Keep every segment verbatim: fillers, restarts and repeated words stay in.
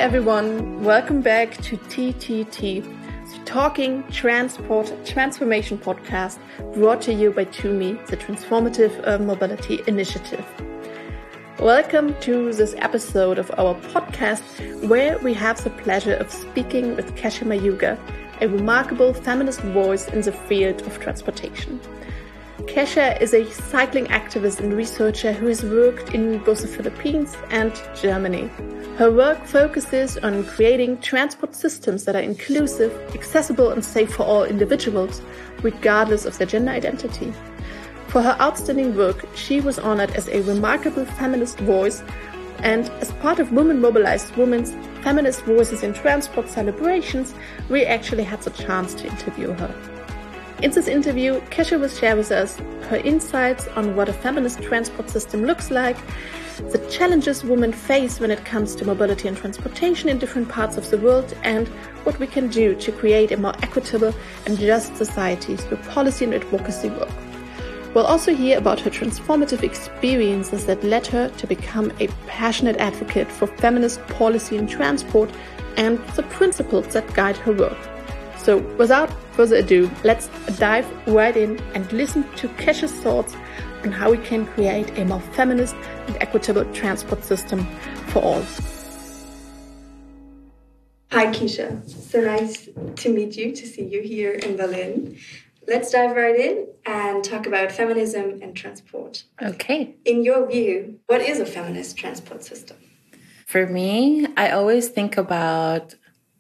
everyone, welcome back to T T T, the Talking Transport Transformation podcast brought to you by TUMI, the Transformative uh, Mobility Initiative. Welcome to this episode of our podcast where we have the pleasure of speaking with Kesha Mayuga, a remarkable feminist voice in the field of transportation. Kesha is a cycling activist and researcher who has worked in both the Philippines and Germany. Her work focuses on creating transport systems that are inclusive, accessible and safe for all individuals, regardless of their gender identity. For her outstanding work, she was honored as a remarkable feminist voice, and as part of Women Mobilized Women's Feminist Voices in Transport celebrations, we actually had the chance to interview her. In this interview, Kesha will share with us her insights on what a feminist transport system looks like, the challenges women face when it comes to mobility and transportation in different parts of the world, and what we can do to create a more equitable and just society through policy and advocacy work. We'll also hear about her transformative experiences that led her to become a passionate advocate for feminist policy in transport and the principles that guide her work. So without further ado, let's dive right in and listen to Kesha's thoughts on how we can create a more feminist and equitable transport system for all. Hi Kesha, so nice to meet you, to see you here in Berlin. Let's dive right in and talk about feminism and transport. Okay. In your view, what is a feminist transport system? For me, I always think about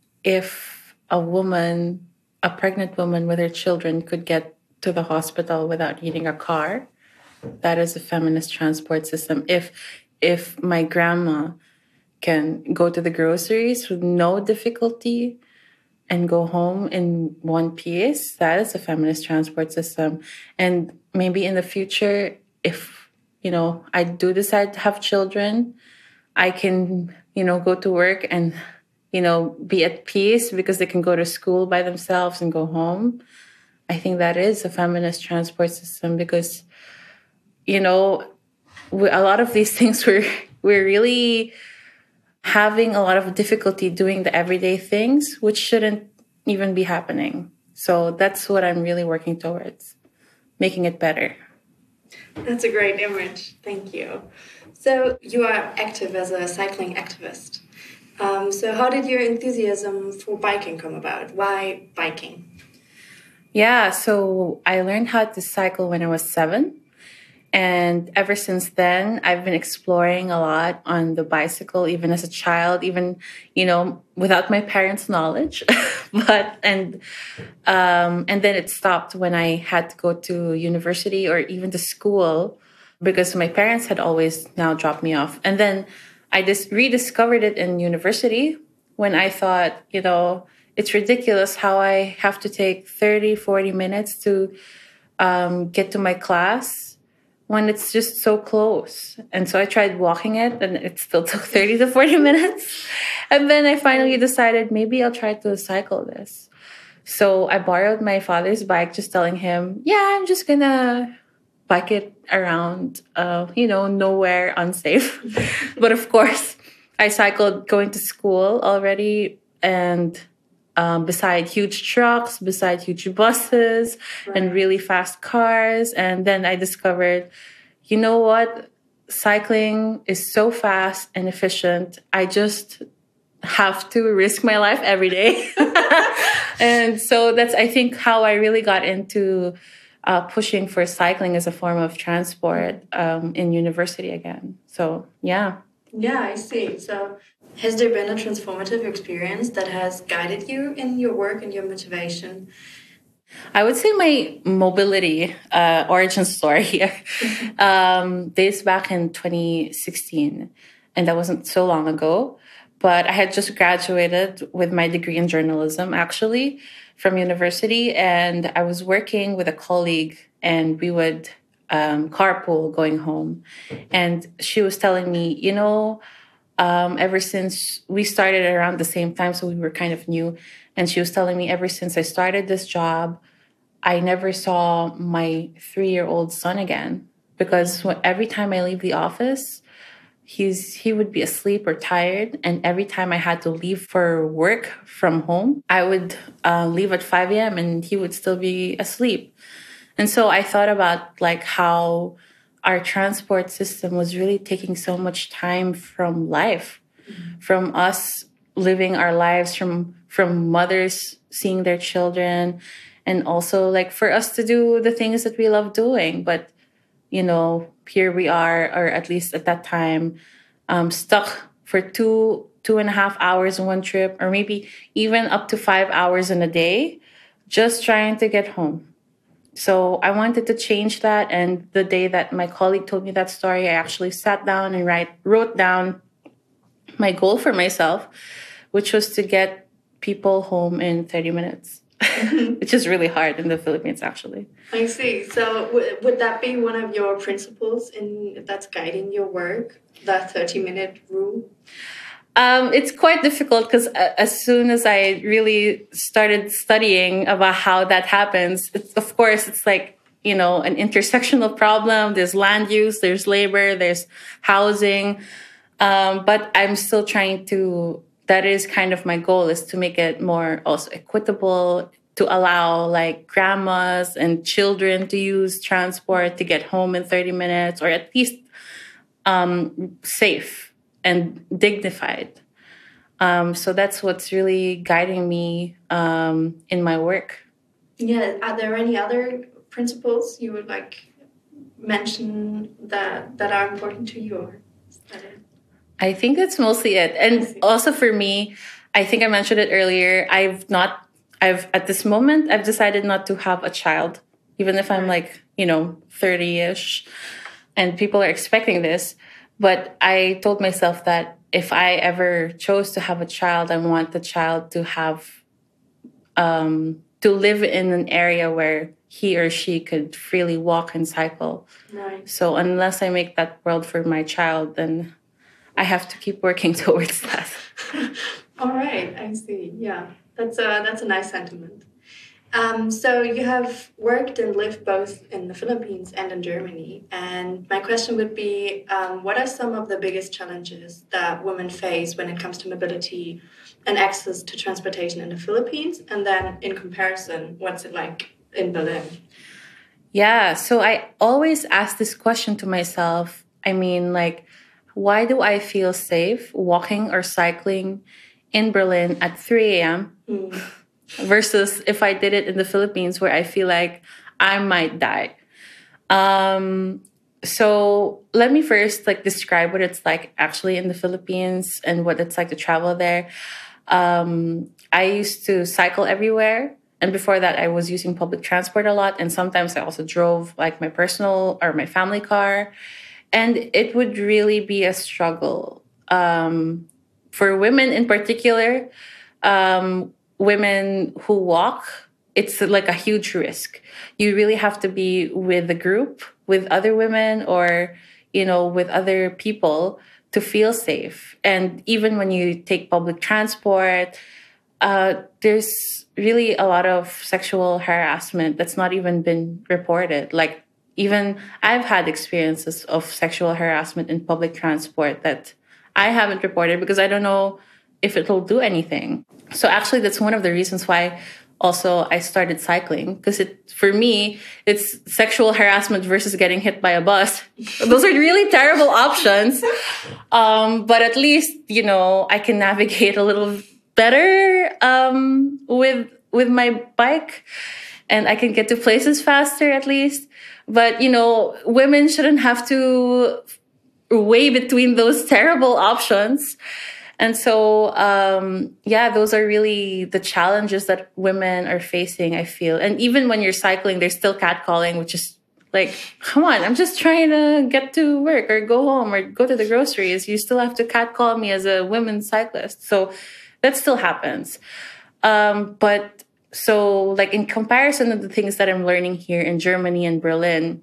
if a woman, a pregnant woman with her children could get to the hospital without needing a car, that is a feminist transport system. If if my grandma can go to the groceries with no difficulty and go home in one piece, that is a feminist transport system. And maybe in the future, if, you know, I do decide to have children, I can, you know, go to work and, you know, be at peace because they can go to school by themselves and go home. I think that is a feminist transport system because, you know, we, a lot of these things we're, we're really having a lot of difficulty doing the everyday things, which shouldn't even be happening. So that's what I'm really working towards, making it better. That's a great image. Thank you. So you are active as a cycling activist. Um, so how did your enthusiasm for biking come about? Why biking? Yeah, so I learned how to cycle when I was seven. And ever since then, I've been exploring a lot on the bicycle, even as a child, even, you know, without my parents' knowledge. but and um, and then it stopped when I had to go to university or even to school because my parents had always now dropped me off. And then I just rediscovered it in university when I thought, you know, it's ridiculous how I have to take thirty, forty minutes to um, get to my class when it's just so close. And so I tried walking it and it still took thirty to forty minutes. And then I finally decided maybe I'll try to cycle this. So I borrowed my father's bike, just telling him, yeah, I'm just gonna bike it around, uh, you know, nowhere unsafe. But of course, I cycled going to school already and Um, beside huge trucks, beside huge buses, right, and really fast cars. And then I discovered, you know what? Cycling is so fast and efficient. I just have to risk my life every day. And so that's, I think, how I really got into uh, pushing for cycling as a form of transport um, in university again. So, yeah. Yeah, I see. So has there been a transformative experience that has guided you in your work and your motivation? I would say my mobility uh, origin story here um, dates back in twenty sixteen. And that wasn't so long ago. But I had just graduated with my degree in journalism, actually, from university. And I was working with a colleague and we would um, carpool going home. And she was telling me, you know, Um, ever since we started around the same time, so we were kind of new. And she was telling me, ever since I started this job, I never saw my three-year-old son again. Because when, every time I leave the office, he's he would be asleep or tired. And every time I had to leave for work from home, I would uh, leave at five a.m. and he would still be asleep. And so I thought about like how our transport system was really taking so much time from life, mm-hmm. from us living our lives, from from mothers seeing their children, and also like for us to do the things that we love doing. But, you know, here we are, or at least at that time, um, stuck for two, two and a half hours in one trip, or maybe even up to five hours in a day, just trying to get home. So I wanted to change that. And the day that my colleague told me that story, I actually sat down and write, wrote down my goal for myself, which was to get people home in thirty minutes, which is really hard in the Philippines, actually. I see. So w- would that be one of your principles in that's guiding your work, that thirty-minute rule? Um, it's quite difficult because as soon as I really started studying about how that happens, it's, of course, it's like, you know, an intersectional problem. There's land use, there's labor, there's housing. Um, but I'm still trying to, that is kind of my goal, is to make it more also equitable, to allow like grandmas and children to use transport to get home in thirty minutes, or at least um, safe and dignified. Um, so that's what's really guiding me um, in my work. Yeah. Are there any other principles you would like mention that that are important to you? Or is that it? I think that's mostly it. And also for me, I think I mentioned it earlier, I've not, I've, at this moment, I've decided not to have a child, even if I'm like, you know, thirty-ish and people are expecting this. But I told myself that if I ever chose to have a child, I want the child to have, um, to live in an area where he or she could freely walk and cycle. Right. So unless I make that world for my child, then I have to keep working towards that. All right, I see. Yeah, that's a that's a nice sentiment. Um, so you have worked and lived both in the Philippines and in Germany. And my question would be, um, what are some of the biggest challenges that women face when it comes to mobility and access to transportation in the Philippines? And then in comparison, what's it like in Berlin? Yeah, so I always ask this question to myself. I mean, like, why do I feel safe walking or cycling in Berlin at three a.m. Mm. versus if I did it in the Philippines, where I feel like I might die? Um, so let me first like describe what it's like actually in the Philippines and what it's like to travel there. Um, I used to cycle everywhere. And before that, I was using public transport a lot. And sometimes I also drove like my personal or my family car. And it would really be a struggle. Um, for women in particular, um, women who walk, it's like a huge risk. You really have to be with a group, with other women, or, you know, with other people to feel safe. And even when you take public transport, uh, there's really a lot of sexual harassment that's not even been reported. Like, even I've had experiences of sexual harassment in public transport that I haven't reported because I don't know if it'll do anything. So actually, that's one of the reasons why also I started cycling, because it, for me, it's sexual harassment versus getting hit by a bus. Those are really terrible options. Um, but at least, you know, I can navigate a little better um, with with my bike, and I can get to places faster at least. But, you know, women shouldn't have to weigh between those terrible options. And so, um, yeah, those are really the challenges that women are facing, I feel. And even when you're cycling, there's still catcalling, which is like, come on, I'm just trying to get to work or go home or go to the groceries. You still have to catcall me as a women cyclist. So that still happens. Um, but so like in comparison to the things that I'm learning here in Germany and Berlin,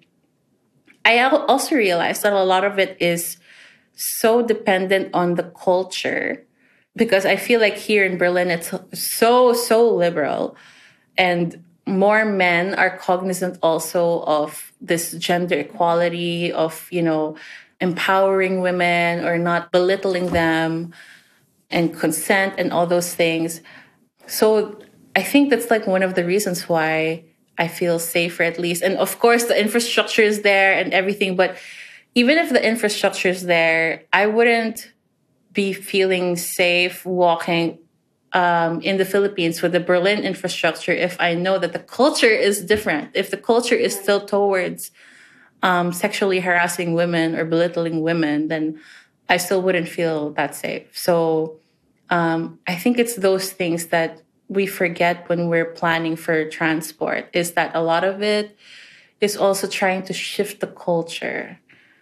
I also realized that a lot of it is so dependent on the culture, because I feel like here in Berlin, it's so, so liberal, and more men are cognizant also of this gender equality, of, you know, empowering women or not belittling them and consent and all those things. So I think that's like one of the reasons why I feel safer, at least. And of course, the infrastructure is there and everything. But even if the infrastructure is there, I wouldn't be feeling safe walking um, in the Philippines with the Berlin infrastructure if I know that the culture is different. If the culture is still towards um, sexually harassing women or belittling women, then I still wouldn't feel that safe. So um, I think it's those things that we forget when we're planning for transport, is that a lot of it is also trying to shift the culture.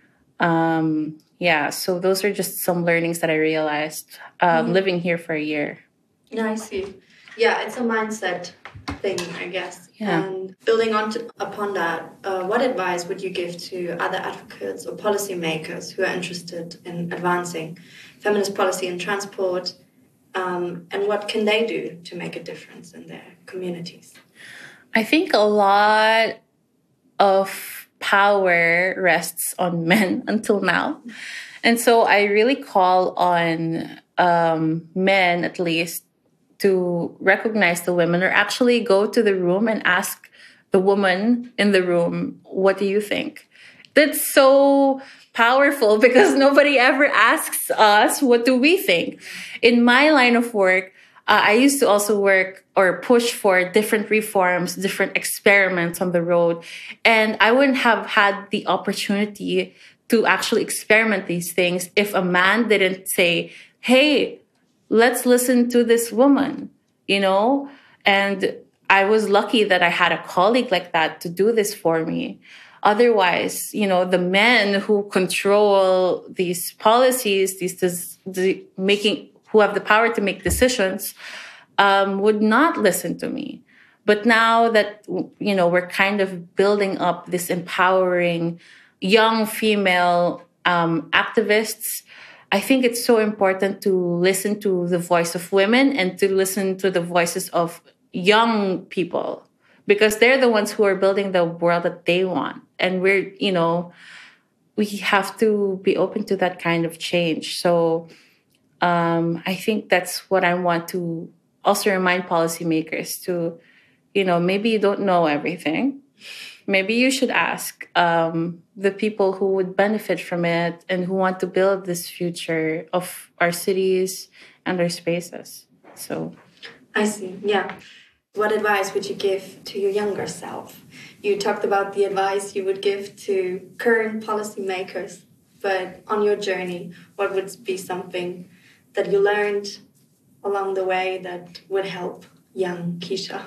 Um, yeah, so those are just some learnings that I realized um, mm. living here for a year. Yeah, I see. Yeah, it's a mindset thing, I guess. Yeah. And building on to, upon that, uh, what advice would you give to other advocates or policymakers who are interested in advancing feminist policy in transport? Um, and what can they do to make a difference in their communities? I think a lot of power rests on men until now. And so I really call on um, men, at least, to recognize the women, or actually go to the room and ask the woman in the room, what do you think? That's so powerful because nobody ever asks us, what do we think? In my line of work, uh, I used to also work or push for different reforms, different experiments on the road. And I wouldn't have had the opportunity to actually experiment these things if a man didn't say, hey, let's listen to this woman, you know? And I was lucky that I had a colleague like that to do this for me. Otherwise, you know, the men who control these policies, these, this, the making, who have the power to make decisions, um, would not listen to me. But now that, you know, we're kind of building up this empowering young female um, activists, I think it's so important to listen to the voice of women and to listen to the voices of young people, because they're the ones who are building the world that they want. And we're, you know, we have to be open to that kind of change. So um, I think that's what I want to also remind policymakers to, you know, maybe you don't know everything. Maybe you should ask um, the people who would benefit from it and who want to build this future of our cities and our spaces. So I see. Yeah. What advice would you give to your younger self? You talked about the advice you would give to current policymakers, but on your journey, what would be something that you learned along the way that would help young Keisha?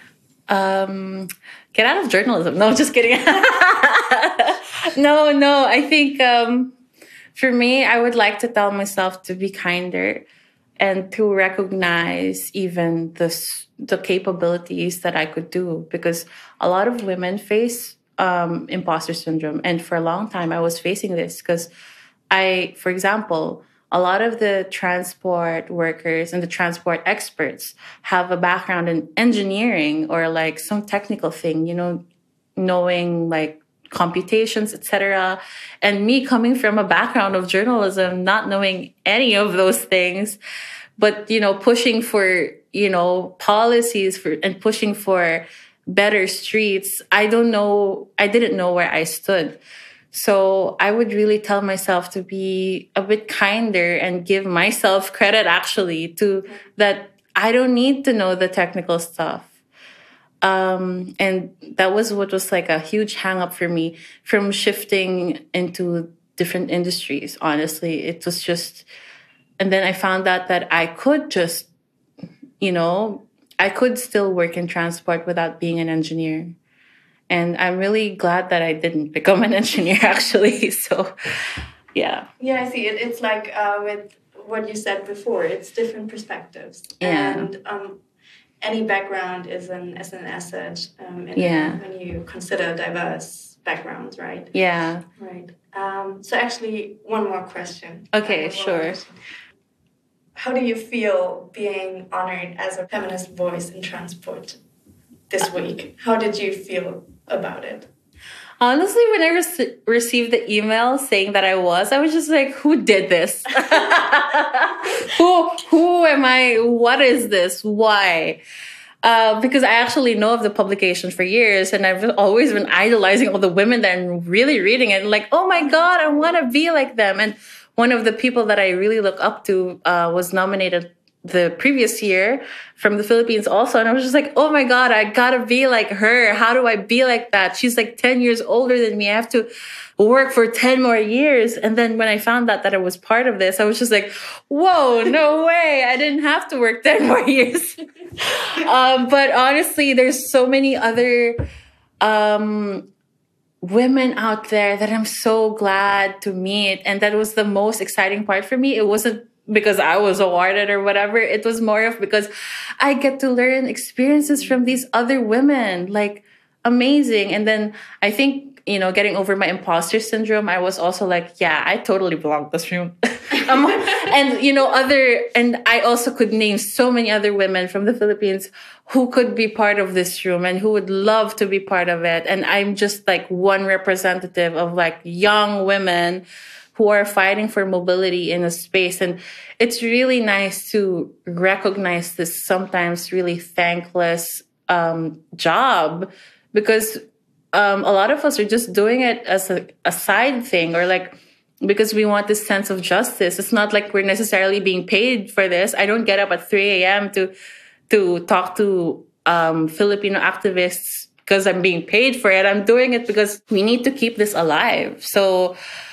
Um, get out of journalism. No, just kidding. no, no. I think um, for me, I would like to tell myself to be kinder and to recognize even the, the capabilities that I could do. Because a lot of women face um, imposter syndrome. And for a long time, I was facing this because I, for example, a lot of the transport workers and the transport experts have a background in engineering or like some technical thing, you know, knowing like computations, et cetera. And me coming from a background of journalism, not knowing any of those things, but, you know, pushing for, you know, policies for and pushing for better streets. I don't know. I didn't know where I stood. So I would really tell myself to be a bit kinder and give myself credit actually to that I don't need to know the technical stuff. Um, and that was what was like a huge hang up for me from shifting into different industries. Honestly, it was just, and then I found out that I could just, you know, I could still work in transport without being an engineer. And I'm really glad that I didn't become an engineer, actually. So, yeah. Yeah, I see. It, it's like uh, with what you said before, it's different perspectives. Yeah. And um, any background is an, is an asset um, in yeah. a, when you consider diverse backgrounds, right? Yeah. Right. Um, so actually, one more question. Okay, sure. Question. How do you feel being honored as a feminist voice in transport this week? How did you feel about it? Honestly, when I re- received the email saying that I was, I was just like, who did this? who, who am I? What is this? Why? Uh, because I actually know of the publication for years, and I've always been idolizing all the women that I'm really reading it. And like, oh my God, I want to be like them. And one of the people that I really look up to uh, was nominated the previous year from the Philippines also. And I was just like, oh my God, I gotta be like her. How do I be like that? She's like ten years older than me. I have to work for ten more years. And then when I found out that I was part of this, I was just like, whoa, no way. I didn't have to work ten more years. um, but honestly, there's so many other um, women out there that I'm so glad to meet. And that was the most exciting part for me. It wasn't because I was awarded or whatever. It was more of because I get to learn experiences from these other women, like amazing. And then I think, you know, getting over my imposter syndrome, I was also like, yeah, I totally belong in this room. um, and, you know, other, and I also could name so many other women from the Philippines who could be part of this room and who would love to be part of it. And I'm just like one representative of like young women who are fighting for mobility in a space. And it's really nice to recognize this sometimes really thankless um, job, because um, a lot of us are just doing it as a, a side thing, or like because we want this sense of justice. It's not like we're necessarily being paid for this. I don't get up at three a.m. to to talk to um, Filipino activists because I'm being paid for it. I'm doing it because we need to keep this alive. So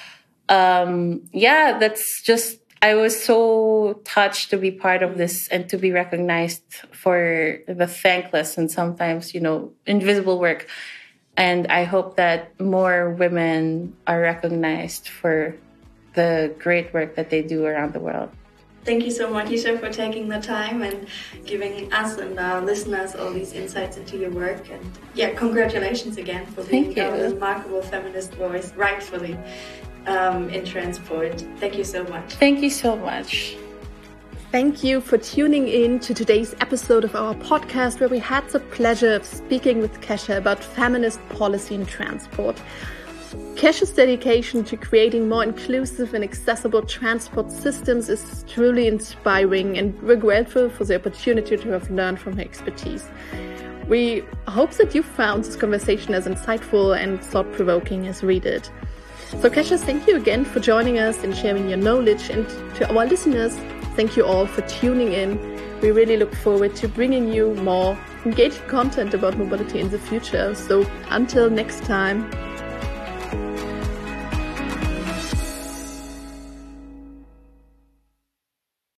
Um, yeah, that's just, I was so touched to be part of this and to be recognized for the thankless and sometimes, you know, invisible work. And I hope that more women are recognized for the great work that they do around the world. Thank you so much, Isha, for taking the time and giving us and our listeners all these insights into your work. And yeah, congratulations again for being a remarkable feminist voice, rightfully. Um, in transport. Thank you so much. Thank you so much. Thank you for tuning in to today's episode of our podcast, where we had the pleasure of speaking with Kesha about feminist policy in transport. Kesha's dedication to creating more inclusive and accessible transport systems is truly inspiring, and we're grateful for the opportunity to have learned from her expertise. We hope that you found this conversation as insightful and thought-provoking as we did. So Kesha, thank you again for joining us and sharing your knowledge. And to our listeners, thank you all for tuning in. We really look forward to bringing you more engaging content about mobility in the future. So until next time.